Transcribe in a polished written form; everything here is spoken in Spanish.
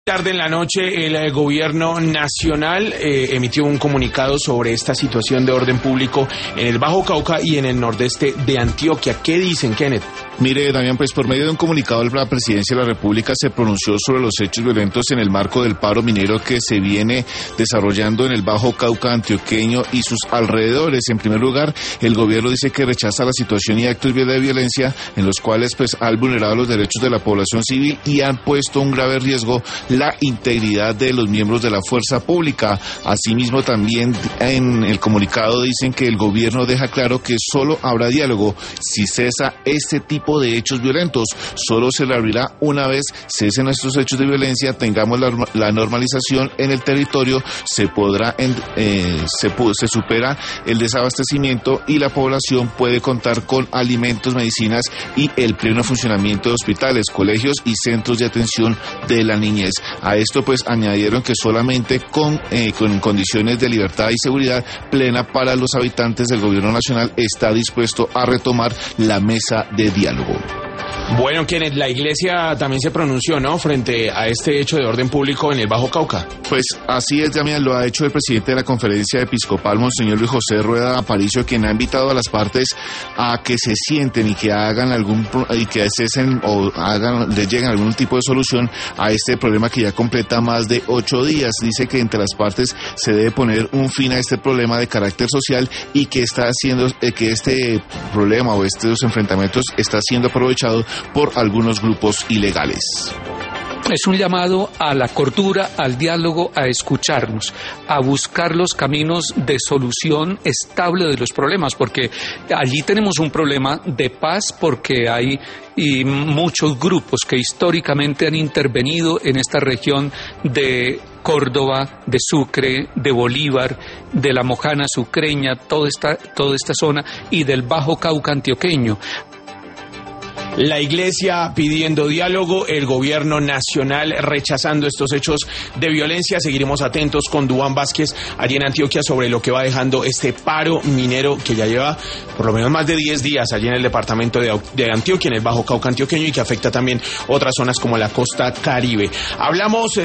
Tarde en la noche el gobierno nacional emitió un comunicado sobre esta situación de orden público en el Bajo Cauca y en el nordeste de Antioquia. ¿Qué dicen, Kenneth? Mire, Damián, pues por medio de un comunicado la Presidencia de la República se pronunció sobre los hechos violentos en el marco del paro minero que se viene desarrollando en el Bajo Cauca antioqueño y sus alrededores. En primer lugar, el gobierno dice que rechaza la situación y actos de violencia en los cuales pues han vulnerado los derechos de la población civil y han puesto un grave riesgo la integridad de los miembros de la fuerza pública. Asimismo, también en el comunicado dicen que el gobierno deja claro que solo habrá diálogo si cesa este tipo de hechos violentos. Solo se le abrirá una vez cesen estos hechos de violencia, tengamos la normalización en el territorio, se supera el desabastecimiento y la población puede contar con alimentos, medicinas y el pleno funcionamiento de hospitales, colegios y centros de atención de la niñez. A esto pues añadieron que solamente con condiciones de libertad y seguridad plena para los habitantes del gobierno nacional está dispuesto a retomar la mesa de diálogo. Bueno, Kenneth, la iglesia también se pronunció, ¿no?, frente a este hecho de orden público en el Bajo Cauca. Pues así es, Damián, lo ha hecho el presidente de la Conferencia Episcopal, Monseñor Luis José Rueda Aparicio, quien ha invitado a las partes a que se sienten y que hagan les lleguen algún tipo de solución a este problema que ya completa más de 8 días. Dice que entre las partes se debe poner un fin a este problema de carácter social y que que este problema o estos enfrentamientos está siendo aprovechado por algunos grupos ilegales. Es un llamado a la cordura, al diálogo, a escucharnos, a buscar los caminos de solución estable de los problemas, porque allí tenemos un problema de paz porque hay muchos grupos que históricamente han intervenido en esta región de Córdoba, de Sucre, de Bolívar, de la Mojana sucreña, toda esta zona y del Bajo Cauca antioqueño. La iglesia pidiendo diálogo, el gobierno nacional rechazando estos hechos de violencia. Seguiremos atentos con Duván Vázquez allí en Antioquia sobre lo que va dejando este paro minero que ya lleva por lo menos más de 10 días allí en el departamento de Antioquia, en el Bajo Cauca antioqueño, y que afecta también otras zonas como la costa Caribe. Hablamos